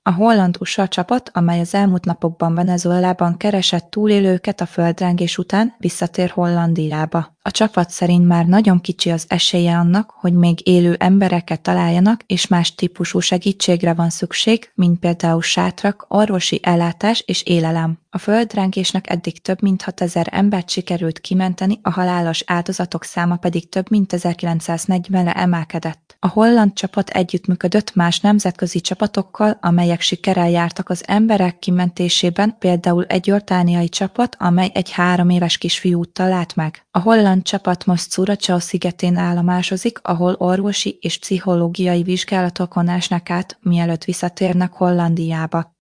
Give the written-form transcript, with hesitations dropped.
A holland USA csapat, amely az elmúlt napokban Venezuelában keresett túlélőket a földrengés után, visszatér Hollandiába. A csapat szerint már nagyon kicsi az esélye annak, hogy még élő embereket találjanak, és más típusú segítségre van szükség, mint például sátrak, orvosi ellátás és élelem. A földrengésnek eddig több mint 6000 embert sikerült kimenteni, a halálos áldozatok száma pedig több mint 1940-re emelkedett. A holland csapat együttműködött más nemzetközi csapatokkal, amelyek sikerrel jártak az emberek kimentésében, például egy jordániai csapat, amely egy 3 éves kisfiút talált meg. A holland csapat most Curaçao szigetén állomásozik, ahol orvosi és pszichológiai vizsgálatokon esnek át, mielőtt visszatérnek Hollandiába.